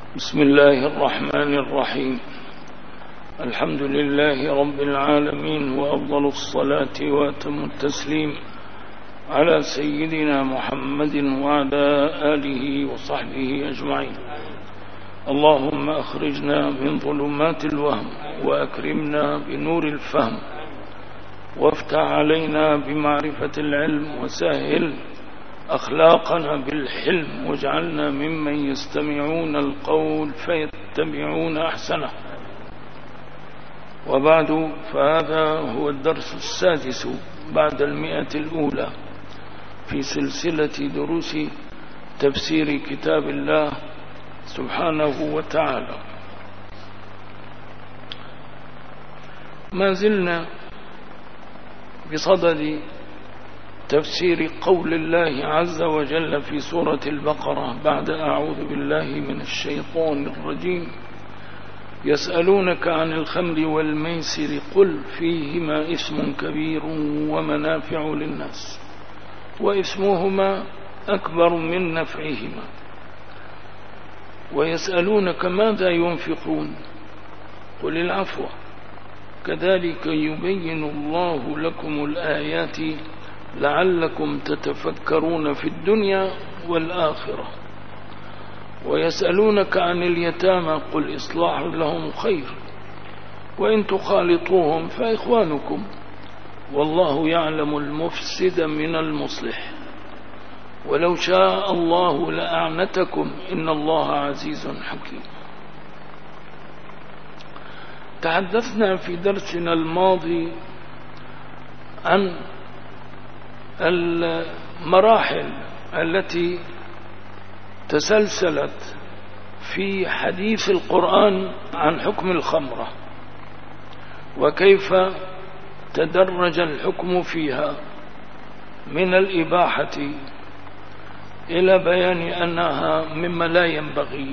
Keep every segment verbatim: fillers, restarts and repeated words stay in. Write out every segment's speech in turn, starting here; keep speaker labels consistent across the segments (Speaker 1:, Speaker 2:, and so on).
Speaker 1: بسم الله الرحمن الرحيم. الحمد لله رب العالمين، وأفضل الصلاة وأتم التسليم على سيدنا محمد وعلى آله وصحبه أجمعين. اللهم أخرجنا من ظلمات الوهم وأكرمنا بنور الفهم، وافتح علينا بمعرفة العلم، وسهل أخلاقنا بالحلم، واجعلنا ممن يستمعون القول فيتبعون أحسنه. وبعد، فهذا هو الدرس السادس بعد المئة الأولى في سلسلة دروس تفسير كتاب الله سبحانه وتعالى. ما زلنا بصدد تفسير قول الله عز وجل في سورة البقرة بعد أعوذ بالله من الشيطان الرجيم: يسألونك عن الخمر والميسر قل فيهما إثم كبير ومنافع للناس وإثمهما أكبر من نفعهما، ويسألونك ماذا ينفقون قل العفو كذلك يبين الله لكم الآيات لعلكم تتفكرون في الدنيا والآخرة. ويسألونك عن اليتامى قل إصلاح لهم خير وإن تخالطوهم فإخوانكم والله يعلم المفسد من المصلح ولو شاء الله لأعنتكم إن الله عزيز حكيم. تحدثنا في درسنا الماضي عن المراحل التي تسلسلت في حديث القرآن عن حكم الخمرة، وكيف تدرج الحكم فيها من الإباحة إلى بيان أنها مما لا ينبغي،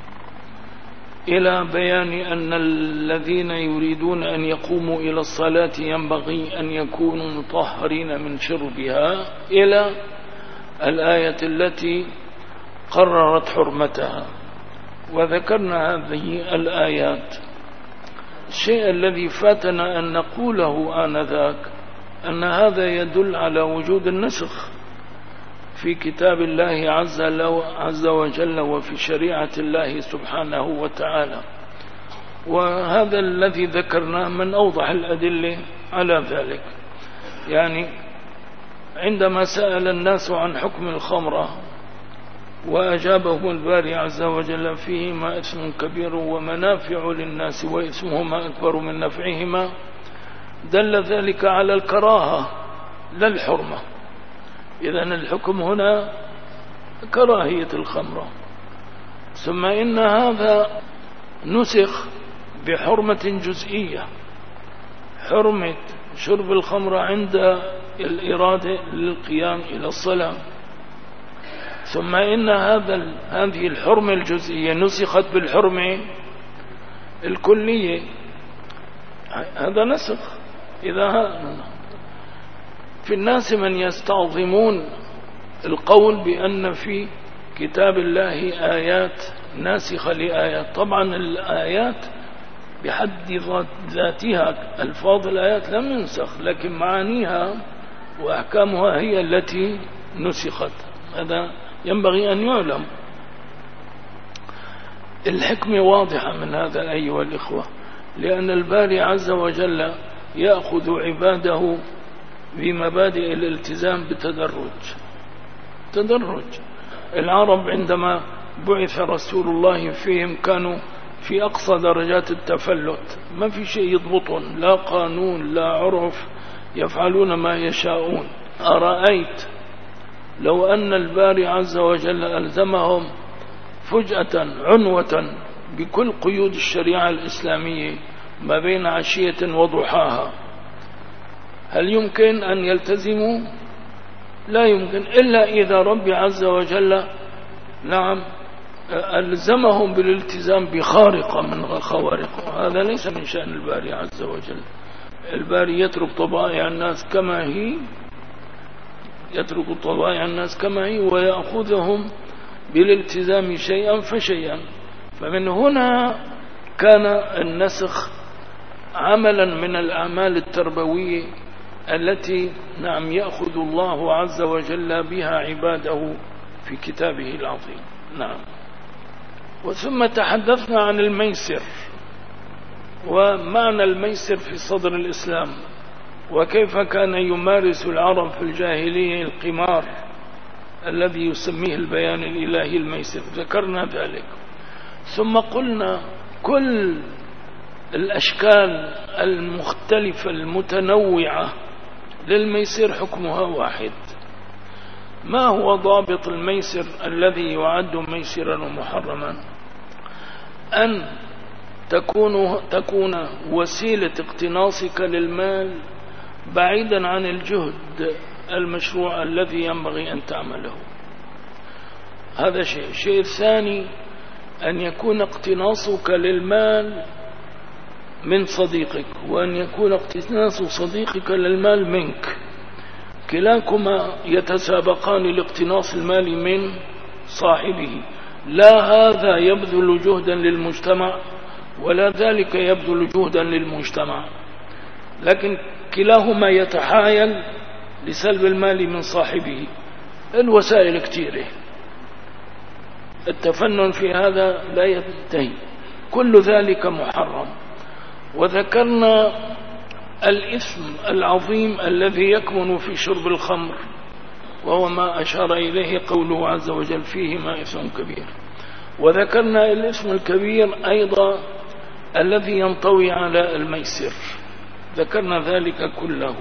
Speaker 1: إلى بيان أن الذين يريدون أن يقوموا إلى الصلاة ينبغي أن يكونوا مطهرين من شربها، إلى الآية التي قررت حرمتها. وذكرنا هذه الآيات. الشيء الذي فاتنا أن نقوله آنذاك أن هذا يدل على وجود النسخ في كتاب الله عز وجل وفي شريعة الله سبحانه وتعالى، وهذا الذي ذكرناه من أوضح الأدلة على ذلك. يعني عندما سأل الناس عن حكم الخمرة وأجابهم الباري عز وجل: فيهما إثم كبير ومنافع للناس وإثمهما أكبر من نفعهما، دل ذلك على الكراهة لا الحرمة. إذن الحكم هنا كراهية الخمرة. ثم إن هذا نسخ بحرمة جزئية، حرمة شرب الخمر عند الإرادة للقيام إلى الصلاة. ثم إن هذا هذه الحرمة الجزئية نسخت بالحرمة الكلية. هذا نسخ. إذا في الناس من يستعظمون القول بأن في كتاب الله آيات ناسخة لآيات. طبعا الآيات بحد ذاتها ألفاظ الآيات لم ينسخ، لكن معانيها وأحكامها هي التي نسخت. هذا ينبغي أن يعلم. الحكمة واضحة من هذا أيها الإخوة، لأن الباري عز وجل يأخذ عباده بمبادئ الالتزام بتدرج. تدرج. العرب عندما بعث رسول الله فيهم كانوا في أقصى درجات التفلت، ما في شيء يضبطون، لا قانون لا عرف، يفعلون ما يشاءون. أرأيت لو أن الباري عز وجل ألزمهم فجأة عنوة بكل قيود الشريعة الإسلامية ما بين عشية وضحاها، هل يمكن أن يلتزموا؟ لا يمكن، إلا إذا رب عز وجل نعم ألزمهم بالالتزام بخارقة من خوارق. هذا ليس من شأن الباري عز وجل. الباري يترك طبائع الناس كما هي، يترك طبائع الناس كما هي ويأخذهم بالالتزام شيئا فشيئا. فمن هنا كان النسخ عملا من الأعمال التربوية التي نعم يأخذ الله عز وجل بها عباده في كتابه العظيم. نعم. وثم تحدثنا عن الميسر ومعنى الميسر في صدر الإسلام، وكيف كان يمارس العرب في الجاهلية القمار الذي يسميه البيان الإلهي الميسر، ذكرنا ذلك. ثم قلنا كل الأشكال المختلفة المتنوعة للميسر حكمها واحد. ما هو ضابط الميسر الذي يعد ميسرا ومحرما؟ أن تكون, تكون وسيلة اقتناصك للمال بعيدا عن الجهد المشروع الذي ينبغي أن تعمله. هذا شيء. الشيء الثاني أن يكون اقتناصك للمال من صديقك، وأن يكون اقتناص صديقك للمال منك، كلاكما يتسابقان لاقتناص المال من صاحبه. لا هذا يبذل جهدا للمجتمع ولا ذلك يبذل جهدا للمجتمع، لكن كلاهما يتحايل لسلب المال من صاحبه. الوسائل كثيرة، التفنن في هذا لا ينتهي، كل ذلك محرم. وذكرنا الإثم العظيم الذي يكمن في شرب الخمر، وهو ما أشار إليه قوله عز وجل فيهما إثم كبير. وذكرنا الإثم الكبير أيضا الذي ينطوي على الميسر، ذكرنا ذلك كله.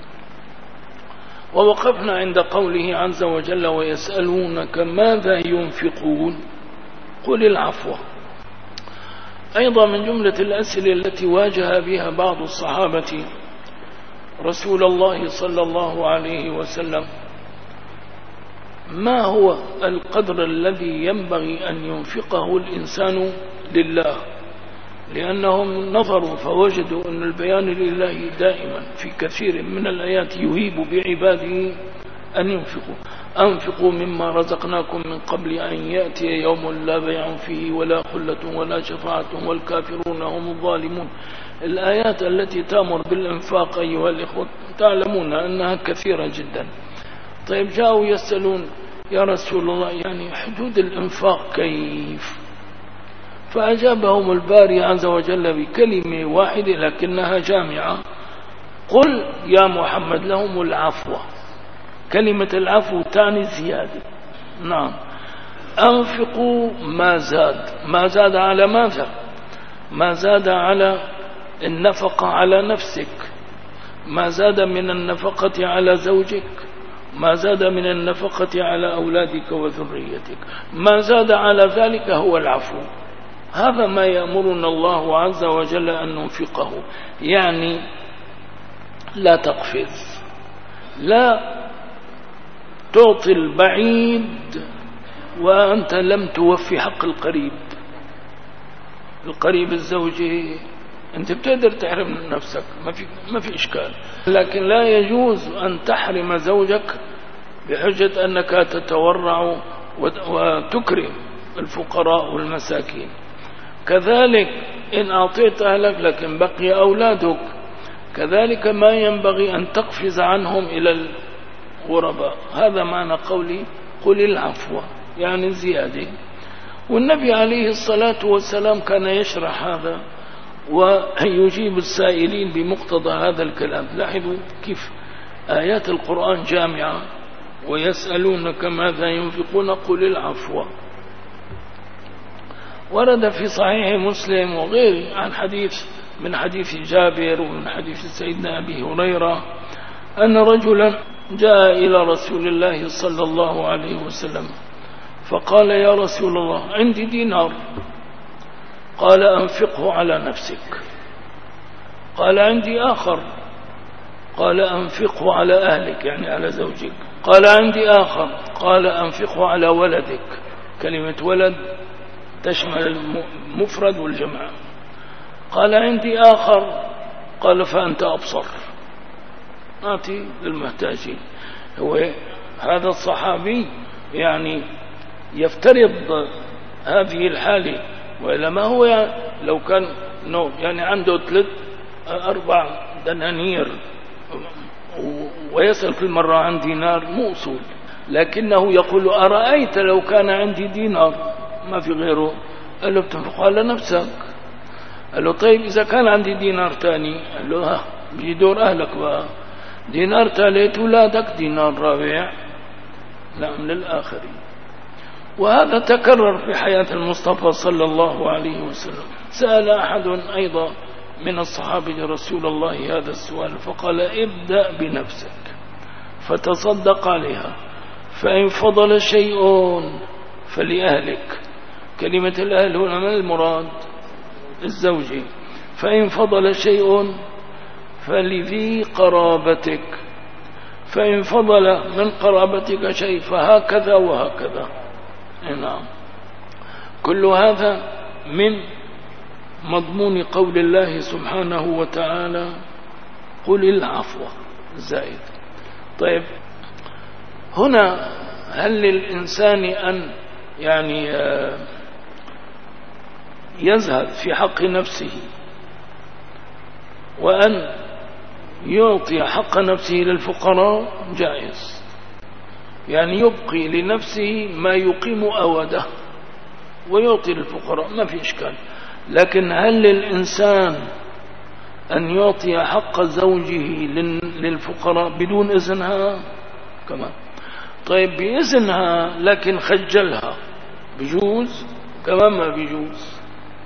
Speaker 1: ووقفنا عند قوله عز وجل ويسألونك ماذا ينفقون قل العفو. أيضا من جملة الأسئلة التي واجه بها بعض الصحابة رسول الله صلى الله عليه وسلم: ما هو القدر الذي ينبغي أن ينفقه الإنسان لله؟ لأنهم نظروا فوجدوا أن البيان لله دائما في كثير من الآيات يهيب بعباده أن ينفقوا. أنفقوا مما رزقناكم من قبل أن يأتي يوم لا بيع فيه ولا خلة ولا شفاعة والكافرون هم الظالمون. الآيات التي تأمر بالإنفاق أيها الإخوة تعلمون أنها كثيرة جدا. طيب جاءوا يسألون يا رسول الله يعني حدود الإنفاق كيف؟ فأجابهم الباري عز وجل بكلمة واحدة لكنها جامعة: قل يا محمد لهم العفو. كلمة العفو تعني زيادة. نعم. أنفقوا ما زاد. ما زاد على ماذا؟ ما زاد على النفقة على نفسك، ما زاد من النفقة على زوجك، ما زاد من النفقة على أولادك وذريتك، ما زاد على ذلك هو العفو. هذا ما يأمرنا الله عز وجل أن ننفقه، يعني لا تقفز، لا تعطي البعيد وأنت لم توفي حق القريب. القريب الزوجي أنت بتقدر تحرم نفسك، ما في ما في إشكال، لكن لا يجوز أن تحرم زوجك بحجة أنك تتورع وتكرم الفقراء والمساكين. كذلك إن أعطيت أهلك لكن بقي أولادك، كذلك ما ينبغي أن تقفز عنهم إلى الغرباء. هذا معنى قولي قل العفو، يعني زيادة. والنبي عليه الصلاة والسلام كان يشرح هذا ويجيب السائلين بمقتضى هذا الكلام. لاحظوا كيف آيات القرآن جامعة: ويسألونك ماذا ينفقون قل العفو. ورد في صحيح مسلم وغيره عن حديث من حديث جابر ومن حديث سيدنا أبي هريرة أن رجلا جاء إلى رسول الله صلى الله عليه وسلم فقال: يا رسول الله عندي دينار. قال: أنفقه على نفسك. قال: عندي آخر. قال: أنفقه على أهلك، يعني على زوجك. قال: عندي آخر. قال: أنفقه على ولدك. كلمة ولد تشمل المفرد والجمع. قال: عندي آخر. قال: فأنت أبصر، أعطي للمحتاجين. هو هذا الصحابي يعني يفترض هذه الحالة وإلا ما هو يعني لو كان نو يعني عنده ثلاث أربع دنانير ويسأل كل مرة عن دينار مو أصول، لكنه يقول أرأيت لو كان عندي دينار ما في غيره، قال له بتنفقه على نفسك. قال له طيب إذا كان عندي دينار تاني، قال له ها بيجي دور أهلك بقى، دينار ثالث أولادك، دينار رابع، لا من الآخرين. وهذا تكرر في حياة المصطفى صلى الله عليه وسلم. سأل أحد أيضا من الصحابة رسول الله هذا السؤال فقال ابدأ بنفسك فتصدق عليها، فإن فضل شيء فلأهلك. كلمة الأهل هنا من المراد؟ الزوجي. فإن فضل شيء فلذي قرابتك، فإن فضل من قرابتك شيء فهكذا وهكذا. نعم، كل هذا من مضمون قول الله سبحانه وتعالى قل العفو زائد. طيب هنا هل للإنسان أن يعني يزهد في حق نفسه وأن يعطي حق نفسه للفقراء؟ جائز، يعني يبقي لنفسه ما يقيم أوده ويعطي للفقراء ما في إشكال. لكن هل للإنسان أن يعطي حق زوجه للفقراء بدون إذنها كمان؟ طيب بإذنها لكن خجلها بيجوز؟ كمان ما بيجوز،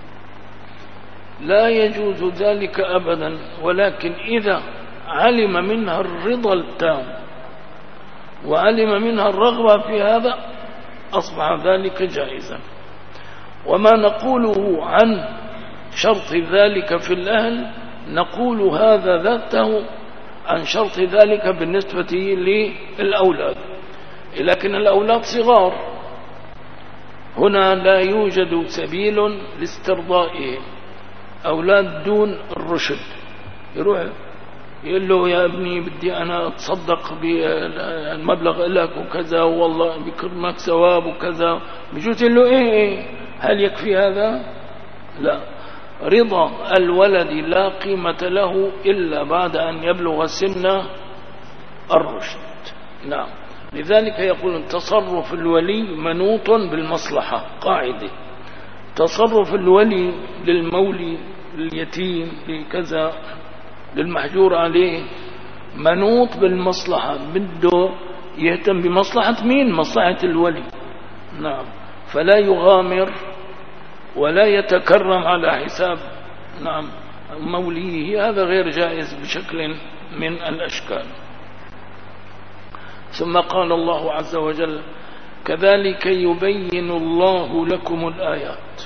Speaker 1: لا يجوز ذلك أبدا. ولكن إذا علم منها الرضا التام وعلم منها الرغبة في هذا أصبح ذلك جائزا. وما نقوله عن شرط ذلك في الأهل نقول هذا ذاته عن شرط ذلك بالنسبة للأولاد، لكن الأولاد صغار، هنا لا يوجد سبيل لاسترضائهم. أولاد دون الرشد يروح يقول له يا ابني بدي أنا أتصدق بالمبلغ لك وكذا والله بكرمك ثواب وكذا، بجوز له إيه, إيه هل يكفي هذا؟ لا، رضا الولد لا قيمة له إلا بعد أن يبلغ سن الرشد. نعم، لذلك يقول تصرف الولي منوط بالمصلحة، قاعدة تصرف الولي للمولي لليتيم لكذا للمحجور عليه منوط بالمصلحة، بده يهتم بمصلحة مين؟ مصلحة الولي. نعم، فلا يغامر ولا يتكرم على حساب نعم موليه، هذا غير جائز بشكل من الأشكال. ثم قال الله عز وجل كذلك يبين الله لكم الآيات،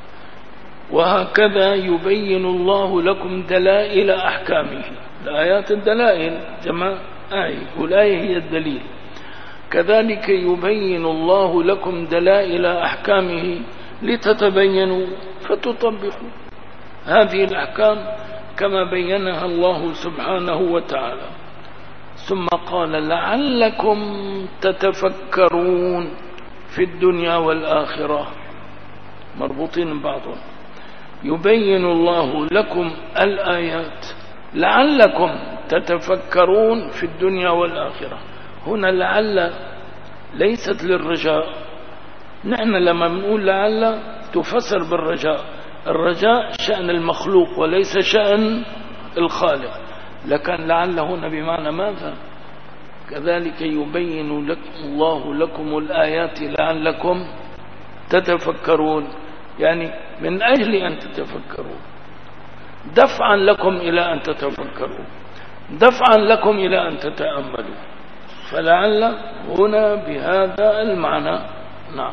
Speaker 1: وهكذا يبين الله لكم دلائل أحكامه. الآيات الدلائل جمع آية، والآية هي الدليل. كذلك يبين الله لكم دلائل أحكامه لتتبينوا فتطبقوا هذه الأحكام كما بينها الله سبحانه وتعالى. ثم قال لعلكم تتفكرون في الدنيا والآخرة، مربوطين بعضهم. يبين الله لكم الآيات لعلكم تتفكرون في الدنيا والآخرة. هنا لعل ليست للرجاء، نحن لما بنقول لعل تفسر بالرجاء، الرجاء شأن المخلوق وليس شأن الخالق، لكن لعل هنا بمعنى ماذا؟ كذلك يبين لك الله لكم الآيات لعلكم تتفكرون، يعني من أجل أن تتفكروا، دفعا لكم إلى أن تتفكروا، دفعا لكم إلى أن تتأملوا. فلعل هنا بهذا المعنى. نعم،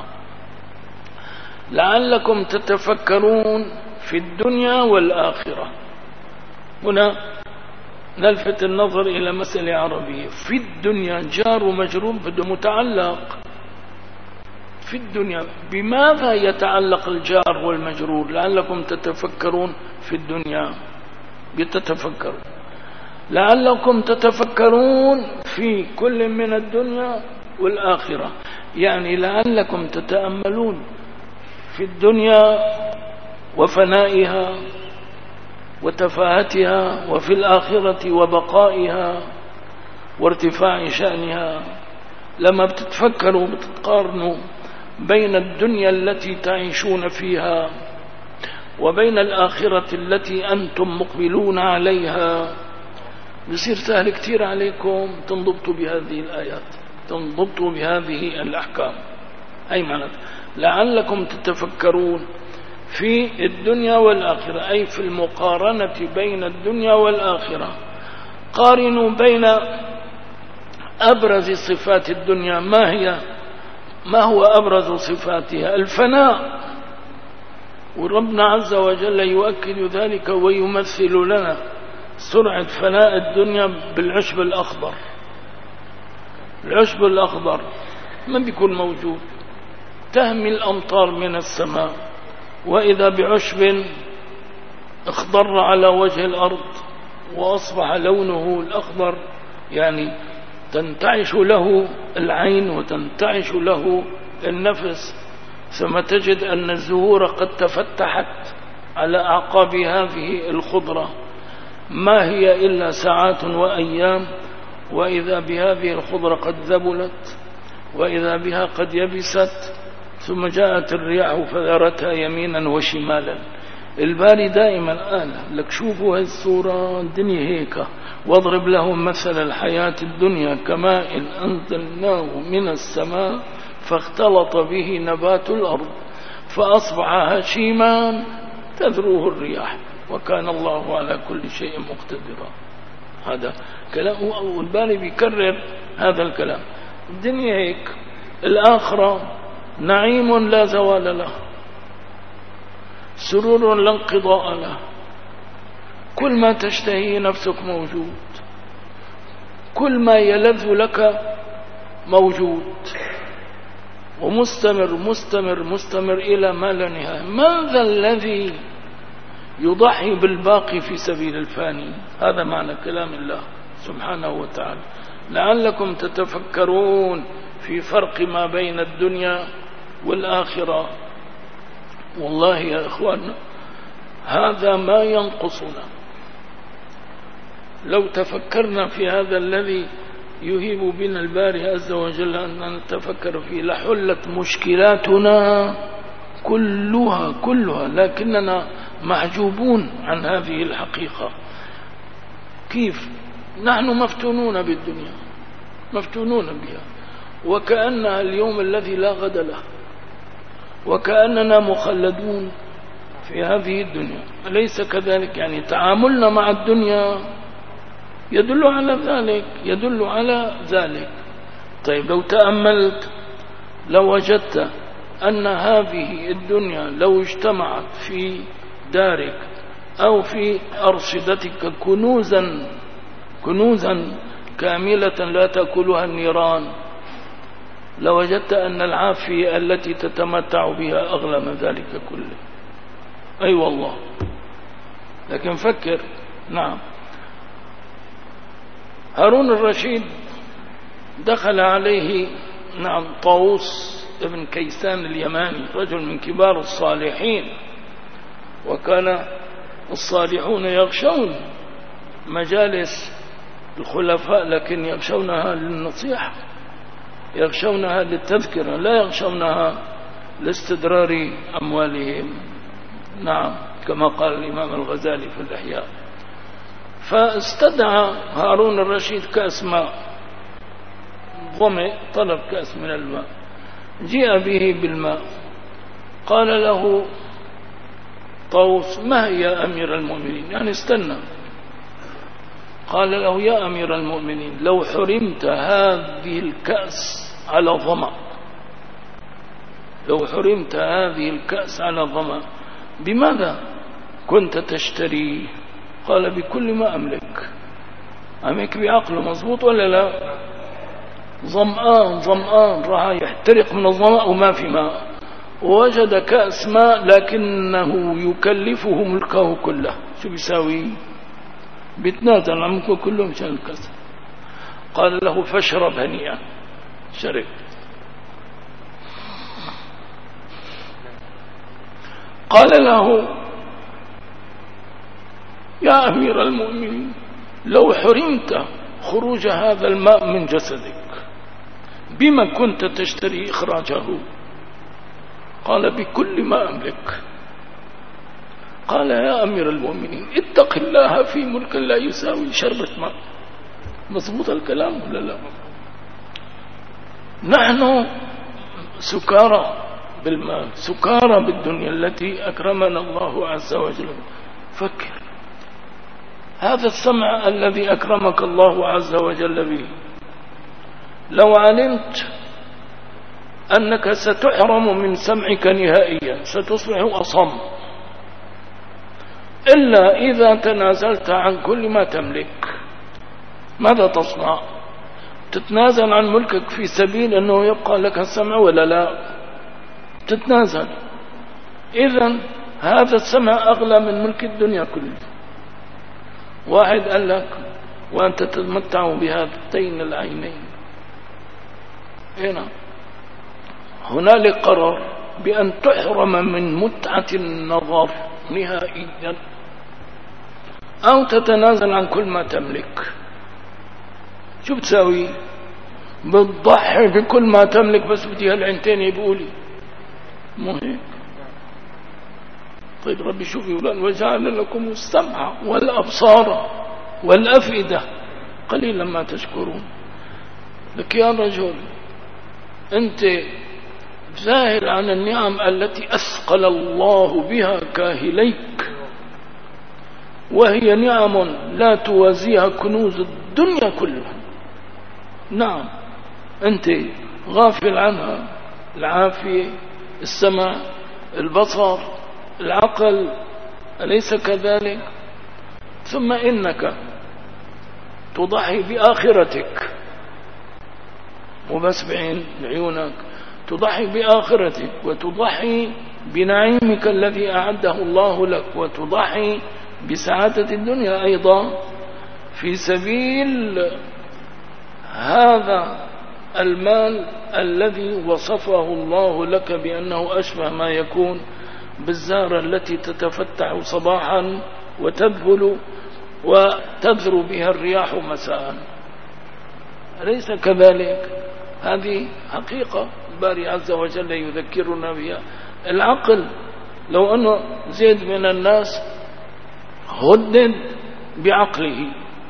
Speaker 1: لعلكم تتفكرون في الدنيا والآخرة. هنا نلفت النظر إلى مسألة عربية، في الدنيا جار ومجرور بده متعلق في الدنيا. بماذا يتعلق الجار والمجرور؟ لعلكم تتفكرون في الدنيا بتتفكروا، لعلكم تتفكرون في كل من الدنيا والآخرة، يعني لعلكم تتأملون في الدنيا وفنائها وتفاهتها، وفي الآخرة وبقائها وارتفاع شأنها. لما بتتفكروا وبتتقارنوا بين الدنيا التي تعيشون فيها وبين الآخرة التي أنتم مقبلون عليها، بصير سهل كتير عليكم تنضبطوا بهذه الآيات، تنضبطوا بهذه الأحكام. أي معنى لعلكم تتفكرون في الدنيا والآخرة، أي في المقارنة بين الدنيا والآخرة. قارنوا بين أبرز صفات الدنيا. ما هي ما هو أبرز صفاتها؟ الفناء، وربنا عز وجل يؤكد ذلك ويمثل لنا سرعة فناء الدنيا بالعشب الأخضر. العشب الأخضر ما بيكون موجود، تهمي الأمطار من السماء وإذا بعشب اخضر على وجه الأرض وأصبح لونه الأخضر، يعني تنتعش له العين وتنتعش له النفس، ثم تجد أن الزهور قد تفتحت على أعقاب هذه الخضرة، ما هي إلا ساعات وأيام، وإذا بهذه الخضرة قد ذبلت، وإذا بها قد يبست، ثم جاءت الرياح فذرتها يمينا وشمالا. الباري دائما قال لك شوفوا هالصورة، الدنيا هيك، واضرب لهم مثل الحياة الدنيا كماء أنزلناه من السماء فاختلط به نبات الأرض فأصبح هشيما تذروه الرياح وكان الله على كل شيء مقتدرا. هذا كلام، والباري بيكرر هذا الكلام. الدنيا هيك، الآخرة نعيم لا زوال له، سرور لا انقضاء له، كل ما تشتهي نفسك موجود، كل ما يلذ لك موجود، ومستمر مستمر مستمر إلى ما لا نهاية. ماذا الذي يضحي بالباقي في سبيل الفاني؟ هذا معنى كلام الله سبحانه وتعالى. لعلكم تتفكرون في فرق ما بين الدنيا والآخرة. والله يا إخواننا هذا ما ينقصنا لو تفكرنا في هذا الذي يهيب بنا الباري عز وجل أن نتفكر فيه، لحلت مشكلاتنا كلها كلها، لكننا محجوبون عن هذه الحقيقة. كيف؟ نحن مفتونون بالدنيا، مفتونون بها، وكأنها اليوم الذي لا غد له، وكأننا مخلدون في هذه الدنيا. أليس كذلك؟ يعني تعاملنا مع الدنيا يدل على ذلك، يدل على ذلك. طيب لو تأملت لو وجدت أن هذه الدنيا لو اجتمعت في دارك أو في أرصدتك كنوزا كنوزا كاملة لا تأكلها النيران، لوجدت أن العافية التي تتمتع بها أغلى من ذلك كله. أي أيوة والله. لكن فكر. نعم، هارون الرشيد دخل عليه نعم طاووس ابن كيسان اليماني، رجل من كبار الصالحين، وكان الصالحون يغشون مجالس الخلفاء لكن يغشونها للنصيحة، يغشونها للتذكرة، لا يغشونها لاستدرار أموالهم. نعم، كما قال الإمام الغزالي في الإحياء. فاستدعى هارون الرشيد كأس ماء، ظمئ، طلب كأس من الماء، جاء به بالماء. قال له طاووس: ما هي يا أمير المؤمنين؟ يعني استنى. قال له: يا أمير المؤمنين، لو حرمت هذه الكأس على ظمأ، لو حرمت هذه الكأس على ظمأ بماذا كنت تشتري؟ قال: بكل ما أملك. أملك بعقله، مظبوط ولا لا؟ ظمآن ظمآن راح يحترق من الظمأ وما في ماء، ووجد كأس ماء لكنه يكلفه ملكه كله. شو بيساوي؟ بيتنازل عن ملكه كله مشان الكأس. قال له: فاشرب هنيئا. شرب. قال له: يا أمير المؤمنين لو حرمت خروج هذا الماء من جسدك بما كنت تشتري إخراجه؟ قال بكل ما أملك. قال يا أمير المؤمنين اتق الله في ملك لا يساوي شربة ماء. مضبوط الكلام ولا لا؟ نحن سكارى بالمال، سكارى بالدنيا التي أكرمنا الله عز وجل. فكر، هذا السمع الذي أكرمك الله عز وجل به، لو علمت أنك ستحرم من سمعك نهائيا ستصبح أصم، إلا إذا تنازلت عن كل ما تملك. ماذا تصنع؟ تتنازل عن ملكك في سبيل أنه يبقى لك السمع ولا لا؟ تتنازل. إذن هذا السمع أغلى من ملك الدنيا كله. واحد قال لك وأنت تتمتع بهاتين العينين، هنا هنالك قرار بأن تحرم من متعة النظر نهائيا، أو تتنازل عن كل ما تملك. شو بتساوي؟ بتضحي بكل ما تملك بس بدي هالعينتين يبقولي، مو هيك؟ طيب ربي شوف يقول وجعل لكم السمع والأبصار والأفئدة قليلا ما تشكرون. لك يا رجل أنت ظاهر عن النعم التي أثقل الله بها كاهليك، وهي نعم لا توازيها كنوز الدنيا كلها. نعم أنت غافل عنها، العافية، السمع، البصر، العقل، أليس كذلك؟ ثم إنك تضحي بآخرتك، وبس بعين عيونك، تضحي بآخرتك وتضحي بنعيمك الذي أعده الله لك، وتضحي بسعادة الدنيا أيضا في سبيل هذا المال الذي وصفه الله لك بأنه أشبه ما يكون بالزهرة التي تتفتح صباحا وتذبل وتذر بها الرياح مساء. أليس كذلك؟ هذه حقيقة الباري عز وجل يذكرنا بها. العقل لو أنه زيد من الناس هدد بعقله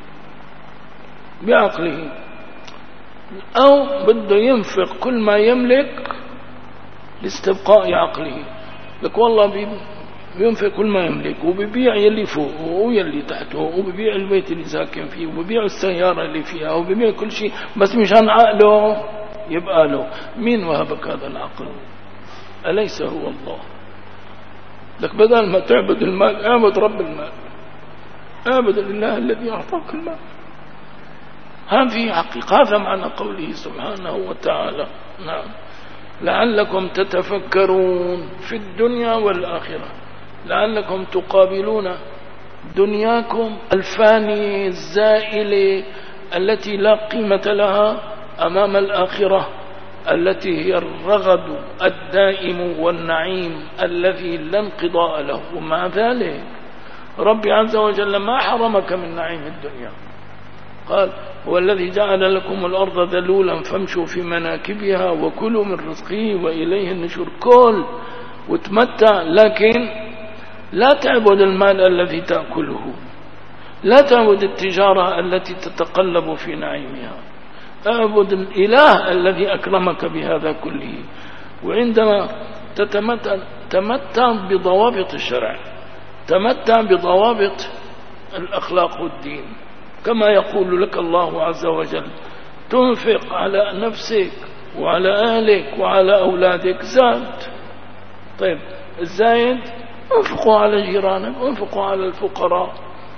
Speaker 1: بعقله أو بده ينفق كل ما يملك لاستبقاء عقله، لك والله بينفق كل ما يملك وبيبيع يلي فوقه ويلي تحته وبيبيع البيت اللي ساكن فيه وبيبيع السيارة اللي فيها وبيبيع كل شيء بس مشان عقله يبقى له. مين وهبك هذا العقل؟ أليس هو الله؟ لك بدل ما تعبد المال اعبد رب المال، اعبد الله الذي أعطاك المال. هذه حقيقة، هذا معنى قوله سبحانه وتعالى. نعم لعلكم تتفكرون في الدنيا والآخرة، لعلكم تقابلون دنياكم الفانية الزائلة التي لا قيمة لها أمام الآخرة التي هي الرغد الدائم والنعيم الذي لا انقضاء له. ومع ذلك ربي عز وجل ما حرمك من نعيم الدنيا، قال هو الذي جعل لكم الأرض ذلولا فامشوا في مناكبها وكلوا من رزقه وإليه النشور. كل وتمتع، لكن لا تعبد المال الذي تأكله، لا تعبد التجارة التي تتقلب في نعيمها، اعبد الإله الذي أكرمك بهذا كله. وعندما تتمتع تمتع بضوابط الشرع، تمتع بضوابط الأخلاق والدين، كما يقول لك الله عز وجل تنفق على نفسك وعلى أهلك وعلى أولادك زاد. طيب الزايد انفقوا على جيرانك، انفقوا على الفقراء.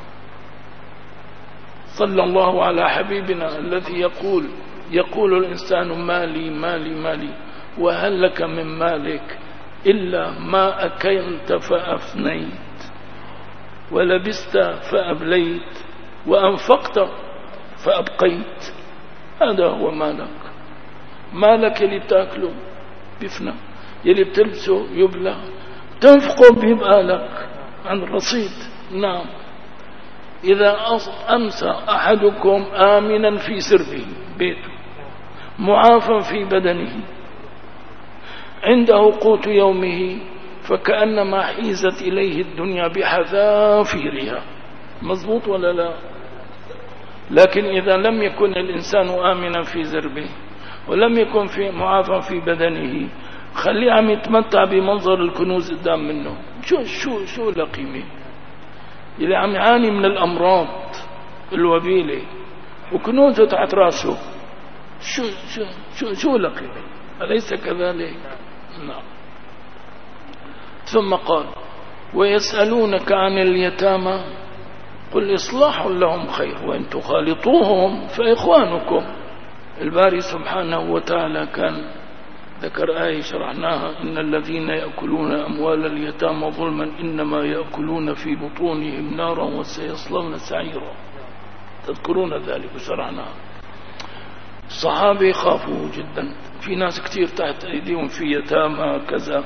Speaker 1: صلى الله على حبيبنا الذي يقول يقول الإنسان مالي مالي مالي وهل لك من مالك إلا ما أكلت فأفنيت ولبست فأبليت وأنفقت فأبقيت. هذا هو مالك. مالك اللي بتاكله بيفنى، يلي بتلبسه يبلى، تنفقه بيبقى لك عن الرصيد. نعم إذا أمسى أحدكم آمنا في سربه بيته معافا في بدنه عنده قوت يومه فكأنما حيزت إليه الدنيا بحذافيرها. مضبوط ولا لا؟ لكن إذا لم يكن الإنسان آمنا في زربه ولم يكن في معافا في بدنه، خليه عم يتمتع بمنظر الكنوز قدام منه، شو شو شو لقيمه؟ اللي عم يعاني من الأمراض الوبيلة وكنوزه تحت راسه، شو شو شو شو لقيمه؟ أليس كذلك؟ نعم. ثم قال: ويسألونك عن اليتامى قل إصلاح لهم خير وإن تخالطوهم فإخوانكم. الباري سبحانه وتعالى كان ذكر آية شرحناها: إن الذين يأكلون أموال اليتامى ظلما إنما يأكلون في بطونهم نارا وسيصلون سعيرا. تذكرون ذلك وشرحناها. الصحابة خافوا جدا، في ناس كتير تحت أيديهم في يتامى كذا،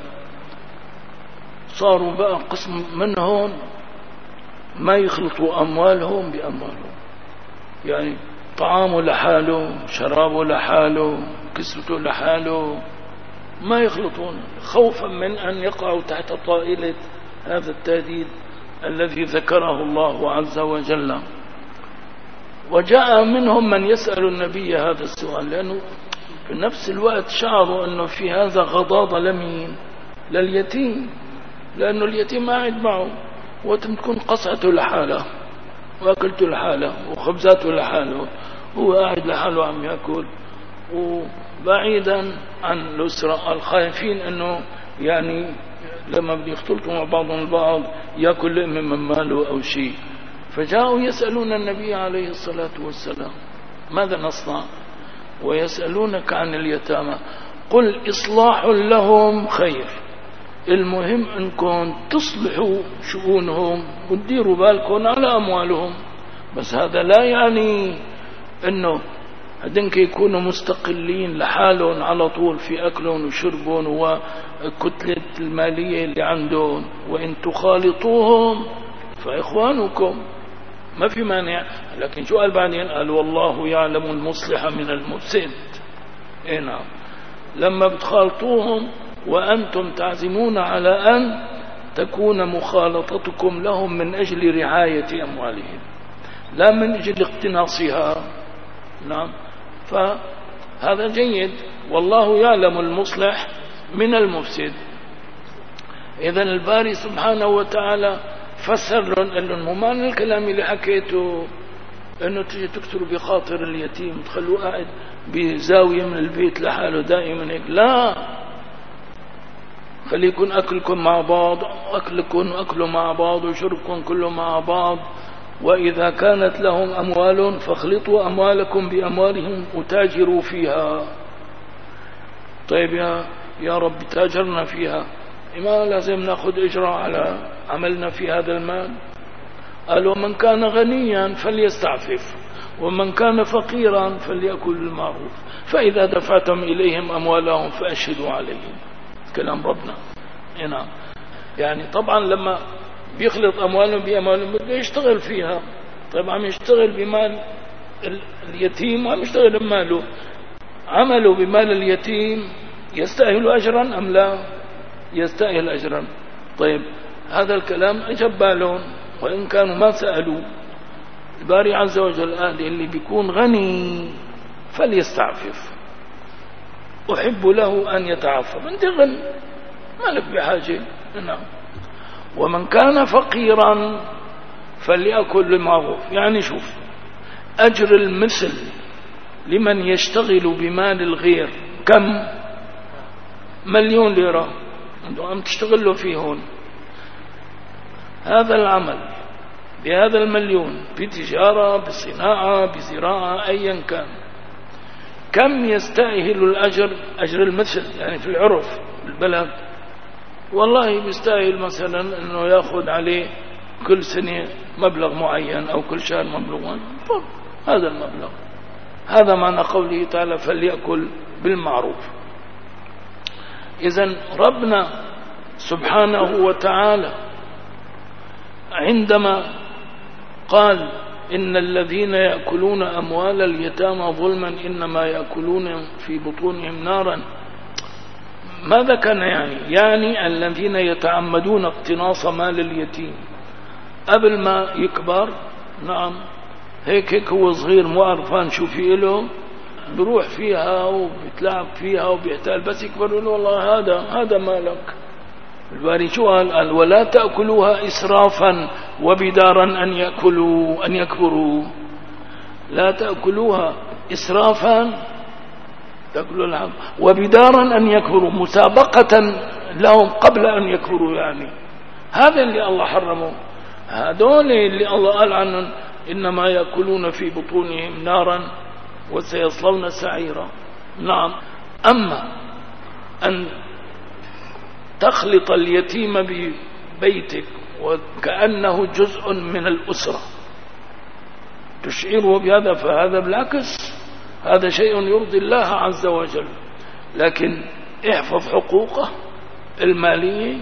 Speaker 1: صاروا بقى قسم منهم ما يخلطوا أموالهم بأموالهم، يعني طعامه لحاله، شرابه لحاله، كسوته لحاله، ما يخلطون خوفا من أن يقعوا تحت طائلة هذا التهديد الذي ذكره الله عز وجل. وجاء منهم من يسأل النبي هذا السؤال، لأنه في نفس الوقت شعروا أنه في هذا غضاضة لمين؟ لليتيم، لأنه اليتيم قاعد معه وتكون قصعته لحاله وأكلته لحاله وخبزاته لحاله، هو قاعد لحاله عم يأكل، وبعيدا عن الأسرة الخايفين أنه يعني لما بدي يختلطوا مع بعضهم البعض يأكل لقمة من ماله أو شيء. فجاءوا يسألون النبي عليه الصلاة والسلام: ماذا نصنع؟ ويسألونك عن اليتامى قل إصلاح لهم خير. المهم أنكم تصلحوا شؤونهم وتديروا بالكم على أموالهم، بس هذا لا يعني أنه هدنك يكونوا مستقلين لحالهم على طول في أكلهم وشربهم وكتلة المالية اللي عندهم. وإن تخالطوهم فإخوانكم، ما في مانع. لكن شو قال بعدين؟ قال: والله يعلم المصلح من المفسد. إيه نعم. لما بتخالطوهم وأنتم تعزمون على أن تكون مخالطتكم لهم من أجل رعاية أموالهم لا من أجل اقتناصها. نعم. فهذا جيد. والله يعلم المصلح من المفسد. إذن الباري سبحانه وتعالى فسر لهم، قال لهم: ما الكلام اللي حكيته انه تجي تكسروا بخاطر اليتيم تخلوه قاعد بزاوية من البيت لحاله دائما هيك، لا، خليكن أكلكم مع بعض، أكلكم وأكلوا مع بعض، وشربكم كله مع بعض. وإذا كانت لهم أموال فاخلطوا أموالكم بأموالهم وتاجروا فيها. طيب يا يا رب تاجرنا فيها، ما لازم ناخذ إجراء على عملنا في هذا المال؟ قالوا: من كان غنيا فليستعفف ومن كان فقيرا فليأكل بالمعروف فإذا دفعتم إليهم أموالهم فأشهدوا عليهم. كلام ربنا. نعم. يعني طبعا لما بيخلط أموالهم بأموالهم بده يشتغل فيها. طيب عم يشتغل بمال اليتيم وعم يشتغل بماله، عمله بمال اليتيم يستأهل أجرا أم لا؟ يستأهل أجرا. طيب هذا الكلام أجب بالهم وإن كانوا ما سألوا. الباري عز وجل قال: اللي بيكون غني فليستعفف، أحب له أن يتعفف. أنت غني مالك بحاجة. نعم. ومن كان فقيرا فليأكل بالمعروف. يعني شوف، أجر المثل لمن يشتغل بمال الغير كم؟ مليون ليرة أنتم عم تشتغلوا فيه هون. هذا العمل بهذا المليون بتجارة بصناعة بزراعة أيا كان، كم يستاهل الأجر؟ أجر المثل يعني في العرف بالبلد، والله بيستاهل مثلا أنه يأخذ عليه كل سنة مبلغ معين أو كل شهر مبلغ معين. هذا المبلغ. هذا معنى قوله تعالى: فليأكل بالمعروف. إذن ربنا سبحانه وتعالى عندما قال إن الذين يأكلون أموال اليتامى ظلما إنما يأكلون في بطونهم نارا. ماذا كان يعني؟ يعني الذين يتعمدون اقتناص مال اليتيم قبل ما يكبر. نعم، هيك هيك هو صغير مو عرفان شو في له، بروح فيها وبيتلعب فيها وبيحتال، بس يكبر له والله هذا هذا مالك. الباري شو قال؟ قال ولا تأكلوها إسرافا وبدارا أن يأكلوا أن يكبروا. لا تأكلوها إسرافا تأكلوا الحق وبدارا أن يكبروا، مسابقة لهم قبل أن يكبروا. يعني هذا اللي الله حرمه، هذول اللي الله قال عنهم إنما يأكلون في بطونهم نارا وسيصلون سعيرا. نعم. أما أن تخلط اليتيم ببيتك وكأنه جزء من الأسرة تشعره بهذا، فهذا بالعكس هذا شيء يرضي الله عز وجل. لكن احفظ حقوقه المالية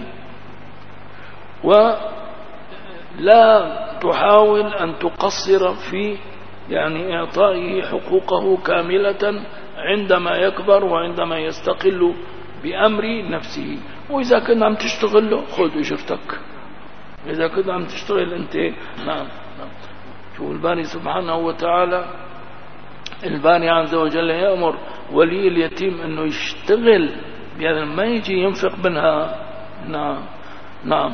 Speaker 1: ولا تحاول أن تقصر في يعني إعطائه حقوقه كاملة عندما يكبر وعندما يستقل بأمر نفسه. وإذا كنت عم تشتغل له خذ أجرتك، إذا كنت عم تشتغل أنت. نعم. شو الباري سبحانه وتعالى، الباري عز وجل يأمر ولي اليتيم أنه يشتغل يعني ما يجي ينفق منها. نعم نعم.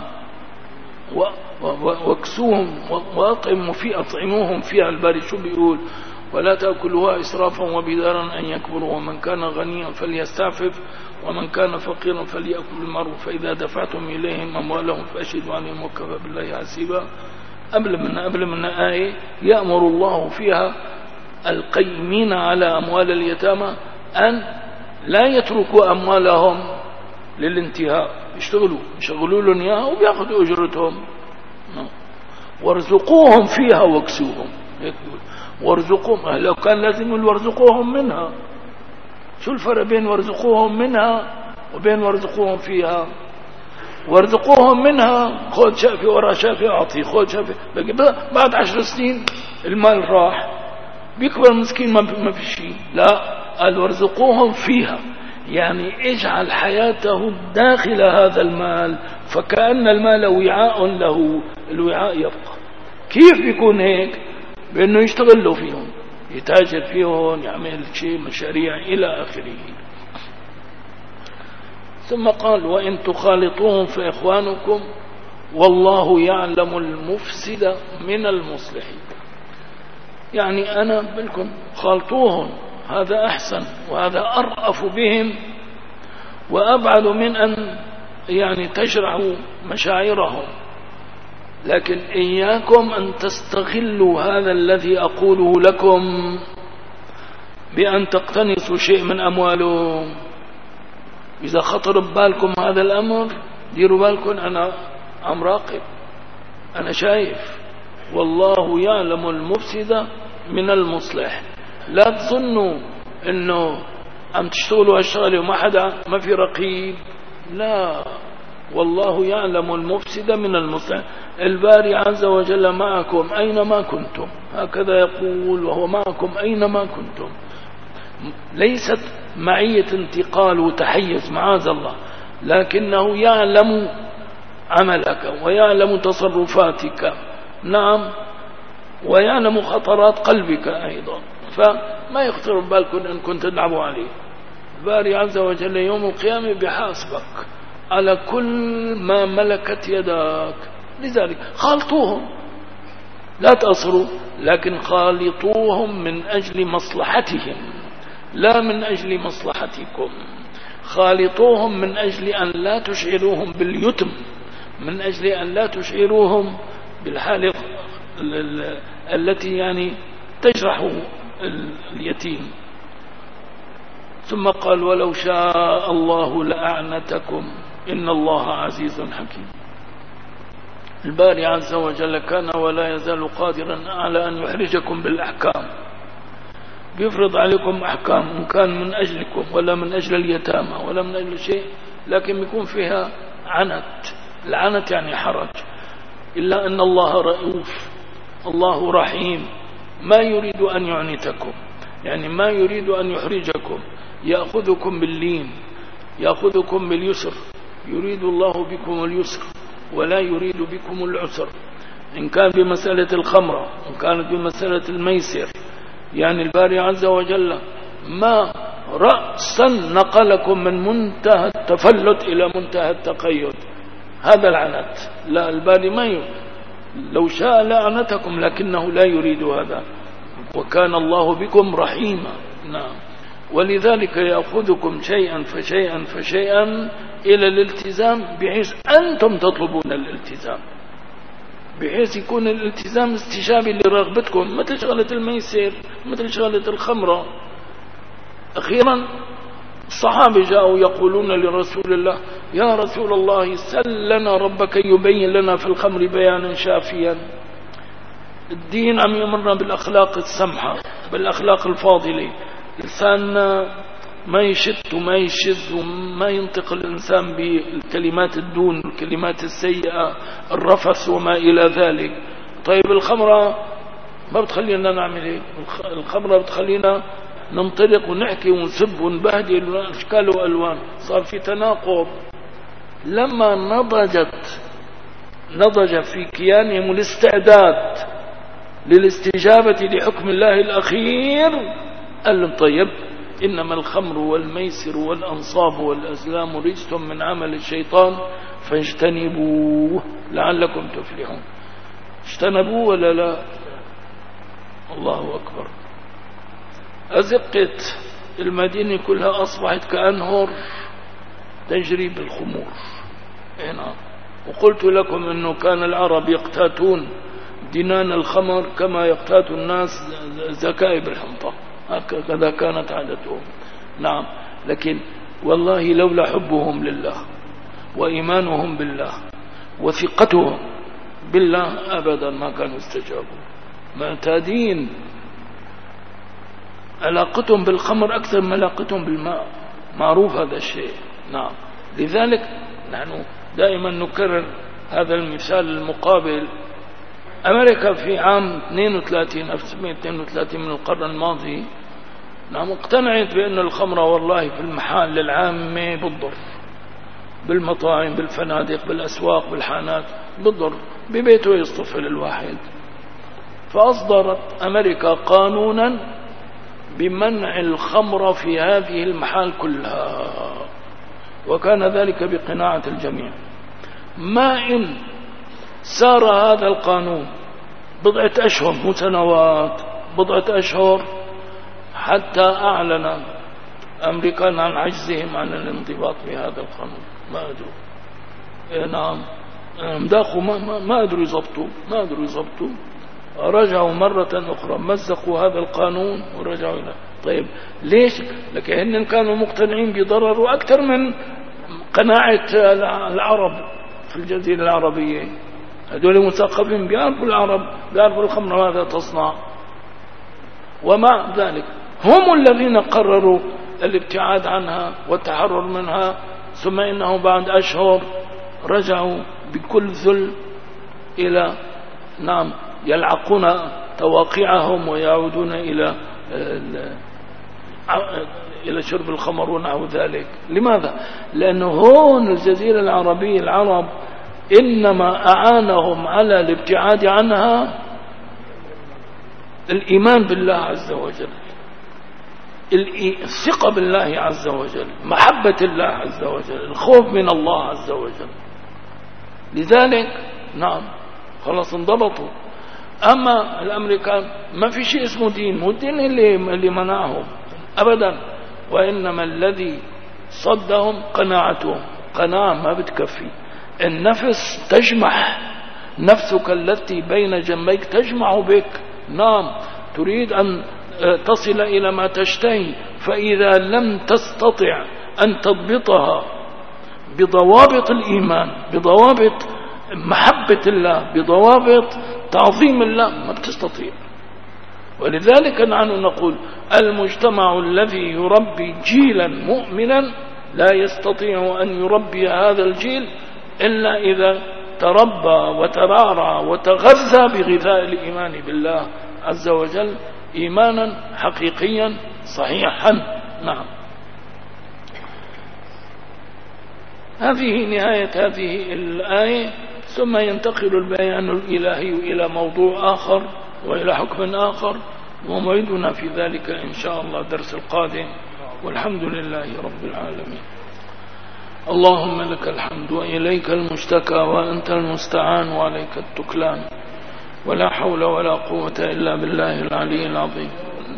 Speaker 1: واكسوهم واطعموا في أطعموهم فيها. الباري شو بيقول؟ ولا تأكلوها إسرافا وبدارا أن يكبروا، ومن كان غنيا فليستعفف ومن كان فقيرا فليأكل بالمعروف، فإذا دفعتم إليهم أموالهم فأشهدوا عليهم وكفى بالله حسيبا. قبل من قبل من آية يأمر الله فيها القيمين على أموال اليتامى أن لا يتركوا أموالهم للانتهاء، يشتغلوا يشغلوا لهم إياها وبياخذوا أجرتهم. وارزقوهم فيها واكسوهم. وارزقوهم، لو كان لازم وارزقوهم منها. شو الفرق بين وارزقوهم منها وبين وارزقوهم فيها؟ وارزقوهم منها خذ شافي ورا شافي أعطي، خذ شافي، بعد عشر سنين المال راح بيكبر مسكين ما في شيء. لا، قال وارزقوهم فيها، يعني اجعل حياته داخل هذا المال فكأن المال وعاء له، الوعاء يبقى. كيف بيكون هيك؟ بأنه يشتغل له فيهم، يتاجر فيهم، يعمل شيء مشاريع إلى آخره. ثم قال وإن تخالطوهم فإخوانكم والله يعلم المفسد من المصلح. يعني أنا بلكم خالطوهم، هذا أحسن وهذا أرأف بهم وأبعد من أن يعني تجرحوا مشاعرهم. لكن إياكم أن تستغلوا هذا الذي أقوله لكم بأن تقتنصوا شيء من أموالهم. إذا خطر ببالكم هذا الأمر ديروا بالكم، أنا عم راقب، أنا شايف، والله يعلم المفسد من المصلح. لا تظنوا أنه عم تشتغلوا هالشغلة وما حدا ما في رقيب، لا، والله يعلم المفسد من المصلح. الباري عز وجل معكم أينما كنتم، هكذا يقول، وهو معكم أينما كنتم. ليست معية انتقال وتحيز معاذ الله، لكنه يعلم عملك ويعلم تصرفاتك. نعم، ويعلم خطرات قلبك أيضا، فما يخطر بالكم أن كنت تلعبوا عليه. الباري عز وجل يوم القيامة بحاسبك على كل ما ملكت يداك. لذلك خالطوهم، لا تأصروا، لكن خالطوهم من أجل مصلحتهم لا من أجل مصلحتكم. خالطوهم من أجل أن لا تشعروهم باليتم، من أجل أن لا تشعروهم بالحالة التي يعني تجرح اليتيم. ثم قال ولو شاء الله لأعنتكم إن الله عزيز حكيم. الباري عز وجل كان ولا يزال قادرا على أن يحرجكم بالأحكام، بيفرض عليكم أحكام إن كان من أجلكم ولا من أجل اليتامى ولا من أجل شيء، لكن يكون فيها عنت. العنت يعني حرج، إلا أن الله رؤوف الله رحيم ما يريد أن يعنتكم، يعني ما يريد أن يحرجكم، يأخذكم باللين، يأخذكم باليسر، يريد الله بكم اليسر ولا يريد بكم العسر، إن كان بمسألة الخمرة، إن كانت بمسألة الميسر. يعني الباري عز وجل ما رأسا نقلكم من منتهى التفلت إلى منتهى التقيد، هذا العنت. لا، الباري ما يريد، لو شاء لعنتكم لكنه لا يريد هذا، وكان الله بكم رحيما. نعم. ولذلك يأخذكم شيئا فشيئا فشيئا إلى الالتزام، بحيث أنتم تطلبون الالتزام، بحيث يكون الالتزام استجابي لرغبتكم، مثل شغلة الميسر، مثل شغلة الخمرة. أخيرا الصحابة جاءوا يقولون لرسول الله: يا رسول الله سل لنا ربك يبين لنا في الخمر بيانا شافيا. الدين عم يمرنا بالأخلاق السمحة، بالأخلاق الفاضلة، الإنسان ما يشت وما يشذ وما ينطق الإنسان بالكلمات الدون، الكلمات السيئة، الرفث وما إلى ذلك. طيب الخمرة ما بتخلينا نعمل ايه؟ الخمرة بتخلينا ننطلق ونحكي ونسب ونبهدل أشكال وألوان. صار في تناقض. لما نضجت نضج في كيانهم الاستعداد للاستجابة لحكم الله الأخير، قال لهم: طيب إنما الخمر والميسر والأنصاب والأزلام رجس من عمل الشيطان فاجتنبوه لعلكم تفلحون. اجتنبوه ولا لا؟ الله أكبر. أزقة المدينة كلها أصبحت كأنهر تجري بالخمور هنا. وقلت لكم أنه كان العرب يقتاتون دنان الخمر كما يقتات الناس زكائب الحنطة، هكذا كانت عادتهم. نعم. لكن والله لولا حبهم لله وإيمانهم بالله وثقتهم بالله أبدا ما كانوا استجابوا. معتادين، علاقتهم بالخمر أكثر من علاقتهم بالماء، معروف هذا الشيء. نعم. لذلك نحن دائما نكرر هذا المثال المقابل. أمريكا في عام اثنين وثلاثين ألف وتسعمائة واثنين وثلاثين من القرن الماضي، نعم، اقتنعت بأن الخمر والله في المحال العامة بتضر، بالمطاعم، بالفنادق، بالأسواق، بالحانات بتضر، ببيته يصطفل الواحد. فأصدرت أمريكا قانونا بمنع الخمر في هذه المحال كلها، وكان ذلك بقناعة الجميع. ما إن سار هذا القانون بضعة أشهر، مو سنوات، بضعة أشهر، حتى أعلن أمريكان عن عجزهم عن الانضباط بهذا القانون. ما أدروا. إيه نعم، مداخوا ما, ما, ما أدروا يضبطوا، ما أدروا يضبطوا. رجعوا مرة أخرى، مزقوا هذا القانون ورجعوا إلى. طيب ليش؟ لكن كانوا مقتنعين بضرره أكثر من قناعة العرب في الجزيرة العربية. هذول مثقفين، بيعرفوا العرب، بيعرفوا الخمر ماذا تصنع. ومع ذلك هم الذين قرروا الابتعاد عنها والتحرر منها، ثم إنهم بعد أشهر رجعوا بكل ذل إلى، نعم، يلعقون تواقعهم ويعودون إلى إلى شرب الخمر ونحو ذلك. لماذا؟ لأنه هون الجزيرة العربية العرب إنما أعانهم على الابتعاد عنها الإيمان بالله عز وجل، الثقة بالله عز وجل، محبة الله عز وجل، الخوف من الله عز وجل. لذلك نعم خلاص انضبطوا. أما الأمريكان ما في شيء اسمه دين، مو الدين اللي, اللي منعهم أبدا، وإنما الذي صدهم قناعتهم. قناعة ما بتكفي. النفس تجمع، نفسك التي بين جنبيك تجمع بك. نعم، تريد أن تصل إلى ما تشتهي، فإذا لم تستطع أن تضبطها بضوابط الإيمان، بضوابط محبة الله، بضوابط تعظيم الله، ما بتستطيع. ولذلك نحن نقول المجتمع الذي يربي جيلا مؤمنا لا يستطيع أن يربي هذا الجيل إلا إذا تربى وترعرع وتغذى بغذاء الإيمان بالله عز وجل إيمانا حقيقيا صحيحا. نعم. هذه نهاية هذه الآية. ثم ينتقل البيان الإلهي إلى موضوع آخر وإلى حكم آخر، وموعدنا في ذلك إن شاء الله درس القادم، والحمد لله رب العالمين. اللهم لك الحمد وإليك المشتكى وأنت المستعان وعليك التكلان، ولا حول ولا قوة إلا بالله العلي العظيم.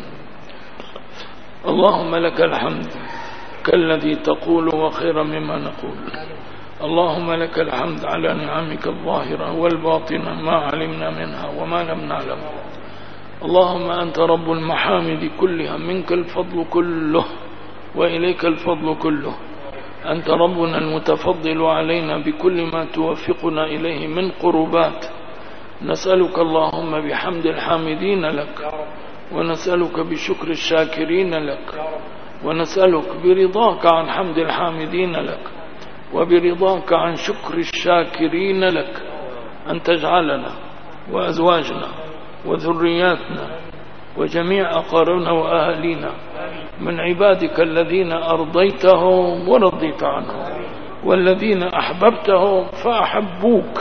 Speaker 1: اللهم لك الحمد كالذي تقول وخير مما نقول. اللهم لك الحمد على نعمك الظاهرة والباطنة ما علمنا منها وما لم نعلم. اللهم أنت رب المحامد كلها، منك الفضل كله وإليك الفضل كله. أنت ربنا المتفضل علينا بكل ما توفقنا إليه من قربات. نسألك اللهم بحمد الحامدين لك، ونسألك بشكر الشاكرين لك، ونسألك برضاك عن حمد الحامدين لك، وبرضاك عن شكر الشاكرين لك، أن تجعلنا وأزواجنا وذرياتنا وجميع أقاربنا وأهالينا من عبادك الذين أرضيتهم ورضيت عنهم، والذين أحببتهم فأحبوك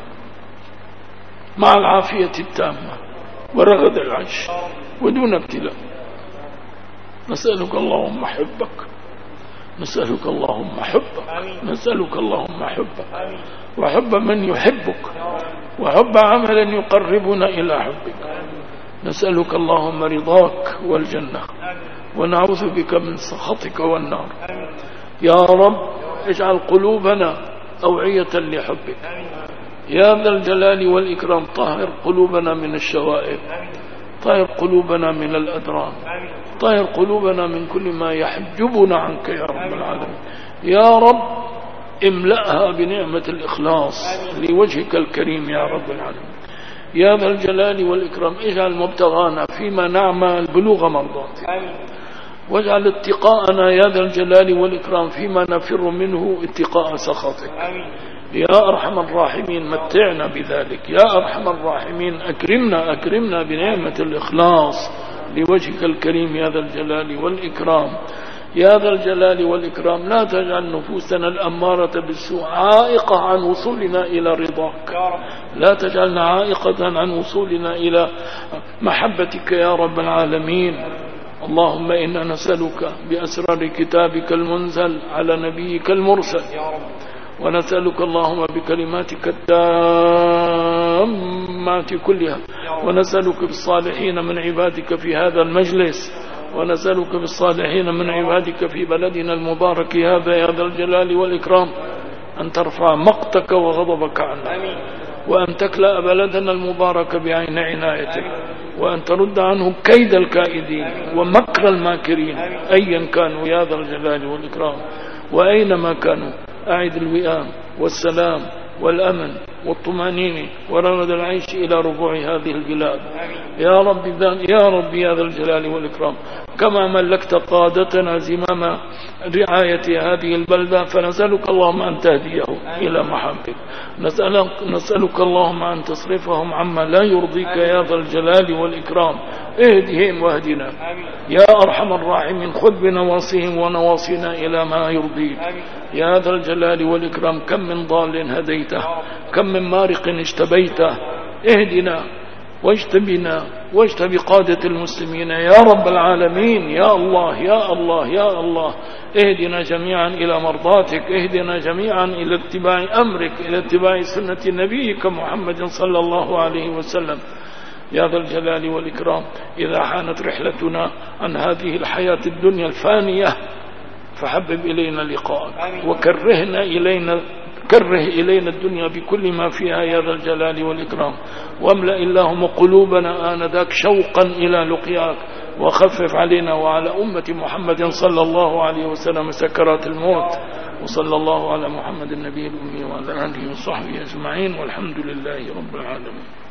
Speaker 1: مع العافية التامة ورغد العيش ودون ابتلاء. نسألك اللهم حبك، نسألك اللهم حبك، نسألك اللهم حبك وحب من يحبك، وحب عملا يقربنا إلى حبك. نسألك اللهم رضاك والجنة، ونعوذ بك من سخطك والنار. يا رب اجعل قلوبنا أوعية لحبك يا ذا الجلال والإكرام. طهر قلوبنا من الشوائب، طهر قلوبنا من الأدران، طهر قلوبنا من كل ما يحجبنا عنك يا رب العالمين. يا رب املأها بنعمة الإخلاص لوجهك الكريم يا رب العالمين. يا ذا الجلال والإكرام اجعل مبتغانا فيما نعمل بلوغ مرضاتك، واجعل اتقاءنا يا ذا الجلال والإكرام فيما نفر منه اتقاء سخطك. يا أرحم الراحمين متعنا بذلك. يا أرحم الراحمين أكرمنا أكرمنا بنعمة الإخلاص لوجهك الكريم يا ذا الجلال والإكرام. يا ذا الجلال والإكرام لا تجعل نفوسنا الأمارة بالسوء عائقة عن وصولنا إلى رضاك، لا تجعلنا عائقة عن وصولنا إلى محبتك يا رب العالمين. اللهم إنا نسألك بأسرار كتابك المنزل على نبيك المرسل، ونسألك اللهم بكلماتك التامات كلها، ونسألك بالصالحين من عبادك في هذا المجلس، ونسألك بالصالحين من عبادك في بلدنا المبارك هذا يا ذا الجلال والإكرام أن ترفع مقتك وغضبك عنا، وأن تكلأ بلدنا المبارك بعين عنايتك، وأن ترد عنه كيد الكائدين ومكر الماكرين أيا كانوا يا ذا الجلال والإكرام، وأينما كانوا. أعد الوئام والسلام والأمن والطمأنينة ورغد العيش إلى ربوع هذه البلاد يا رب يا رب يا ذا الجلال والإكرام. كما ملكت قادتنا زمام رعاية هذه البلدة، فنسألك اللهم أن تهديهم إلى محبك. نسألك, نسألك اللهم أن تصرفهم عما لا يرضيك يا ذا الجلال والإكرام. اهدهم واهدنا يا أرحم الراحمين. خذ بنواصيهم ونواصينا إلى ما يرضيك يا ذا الجلال والإكرام. كم من ضال هديته، كم من مارق اجتبيته. اهدنا واجتبنا واجتب قادة المسلمين يا رب العالمين. يا الله يا الله يا الله اهدنا جميعا إلى مرضاتك، اهدنا جميعا إلى اتباع أمرك، إلى اتباع سنة نبيك محمد صلى الله عليه وسلم يا ذا الجلال والإكرام. إذا حانت رحلتنا عن هذه الحياة الدنيا الفانية فحبب إلينا لقاءك، وكرهنا إلينا كره إلينا الدنيا بكل ما فيها يا ذا الجلال والإكرام. واملأ اللهم قلوبنا آنذاك شوقا إلى لقياك، وخفف علينا وعلى أمة محمد صلى الله عليه وسلم سكرات الموت. وصلى الله على محمد النبي الأمي وعلى آله وصحبه أجمعين، والحمد لله رب العالمين.